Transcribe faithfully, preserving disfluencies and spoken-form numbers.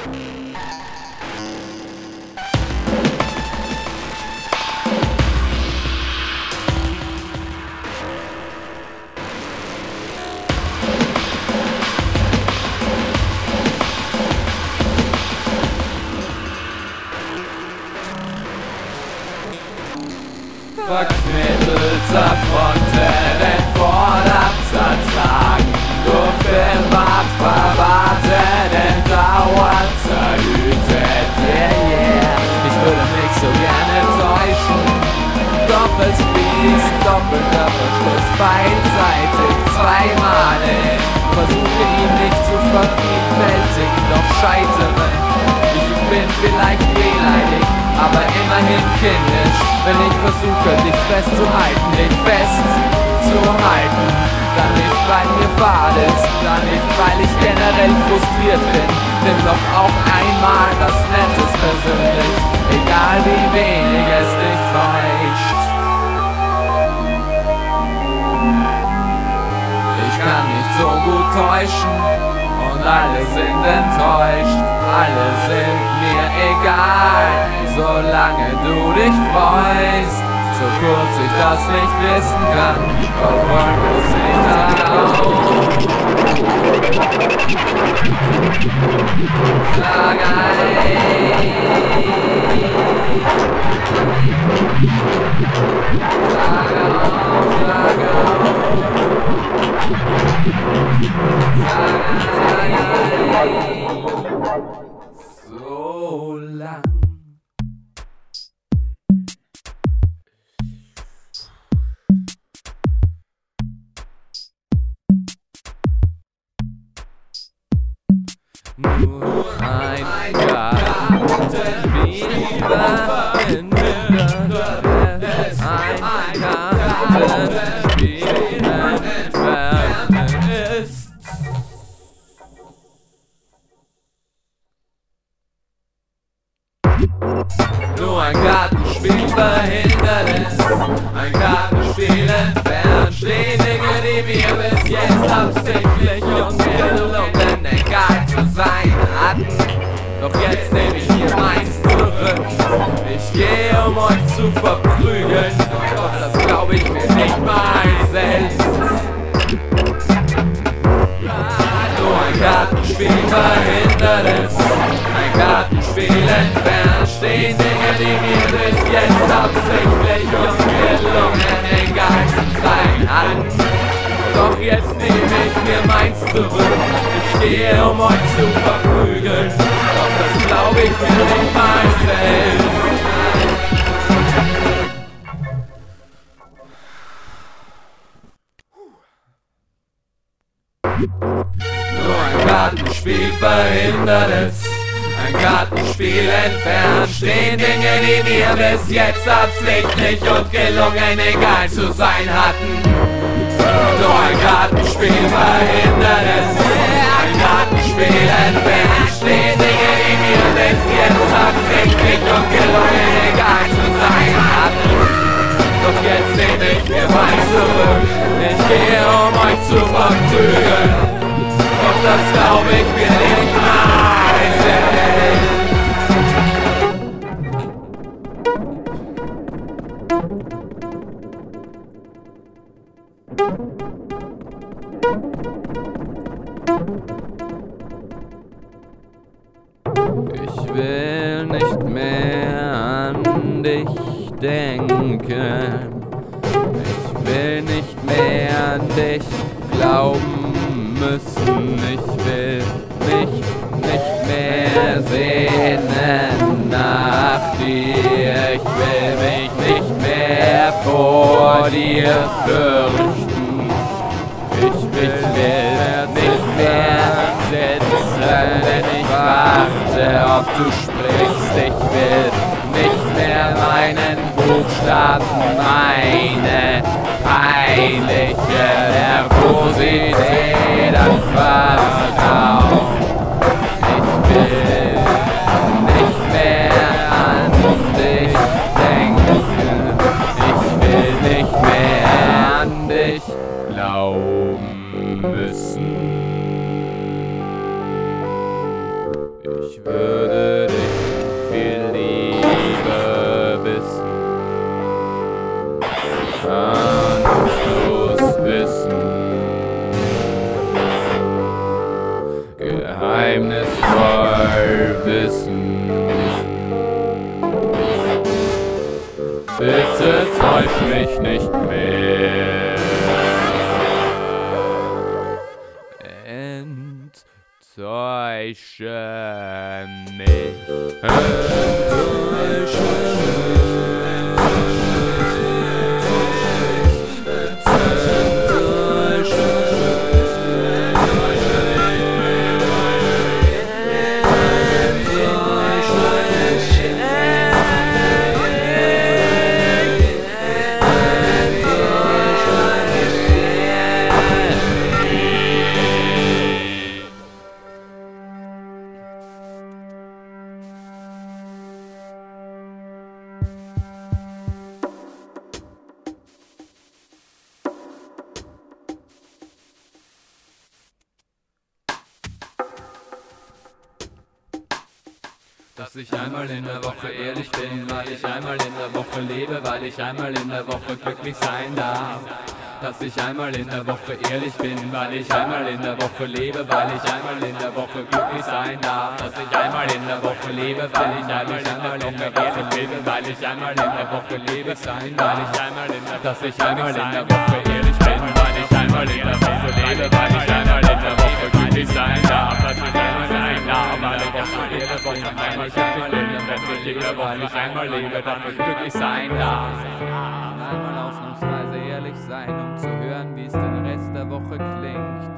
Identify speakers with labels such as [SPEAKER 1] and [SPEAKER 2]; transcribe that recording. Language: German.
[SPEAKER 1] Verknittelter Fronten fordert zertragen, durch den Bart verwartet, dauernd zerhütet, yeah, yeah. Ich würde mich so gerne täuschen, doch es fließt doppelter Verschluss beidseitig zweimalig. Versuche ihn nicht zu vervielfältigen, doch scheitere. Ich bin vielleicht wehleidig, aber immerhin kindisch, wenn ich versuche, dich festzuhalten, dich festzuhalten. Dann nicht, weil mir fad ist, dann nicht, weil ich generell frustriert bin. Nimm doch auch einmal das Nettes persönlich, egal wie wenig es dich täuscht. Ich kann nicht so gut täuschen und alle sind enttäuscht. Alle sind mir egal, solange du dich freust. So kurz ich das nicht wissen kann, verfolgt es mich darauf. Sag ein, sag auf, sag auf, sag ein, so lang. Nur ein Kartenspieler in der Welt, ein Kartenspieler entfernt ist. Nur ein Kartenspiel verhindert es, ein Kartenspiel entfernt. Stehen Dinge, die mir bis jetzt absichtlich und gelungen egal zu sein hatten. Doch jetzt nehme ich mir meins zurück. Ich gehe, um euch zu verprügeln, doch das glaub ich mir nicht mal selbst. Nur ein Kartenspiel verhindert es, ein Kartenspiel entfernt. Stehen Dinge, die mir bis jetzt absichtlich und gelungen egal zu sein hatten. Doch jetzt nehme ich mir meins zurück. Ich gehe, um euch zu verprügeln, doch das glaub ich mir nicht mal selbst. Nur ein Kartenspiel verhindert es, ein Kartenspiel entfernt. Stehen Dinge, die mir bis jetzt absichtlich und gelungen egal zu sein hatten. Nur ein Kartenspiel verhindert es, ein Kartenspiel entfernt. Stehen Dinge, die mir bis jetzt absichtlich und gelungen egal zu sein hatten. Doch jetzt nehme ich mir meins zurück. Ich gehe, um euch zu verprügeln, doch das glaub ich mir nicht mal selbst. Ich will nicht mehr an dich denken. Ich will nicht mehr an dich glauben müssen. Ich will mich nicht mehr sehnen nach dir. Ich will mich nicht mehr vor dir fürchten. Ich will nicht mehr sitzen, wenn ich warte, ob du sprichst. Ich will nicht mehr meinen Buchstaben, meine peinliche Nervosität anvertrauen. Ich will nicht mehr an dich denken. Ich will nicht mehr an dich glauben müssen. Ich würde ich viel lieber wissen, kann bloß wissen, geheimnisvoll wissen. Bitte täusch mich nicht mehr. Enttäusche mich. Enttäusche dass ich einmal in der Woche ehrlich bin, weil ich einmal in der Woche lebe, weil ich einmal in der Woche glücklich sein darf. Dass ich einmal in der Woche ehrlich bin, weil ich einmal in der Woche lebe, weil ich einmal in der Woche glücklich sein darf. Dass ich einmal in der Woche lebe, weil ich einmal in der Woche ehrlich bin, weil ich einmal in der Woche lebe sein, weil ich einmal in der dass ich einmal in der Woche ehrlich bin, weil ich einmal in der Woche lebe, weil ich einmal in der Woche glücklich sein darf. Dass ich einmal sein darf, weil ich einmal in der Woche einmal ich einmal in der Woche lebe, weil ich einmal lebe, dass ich glücklich sein darf. Einmal ausnahmsweise ehrlich sein, um zu hören, wie es den Rest der Woche klingt.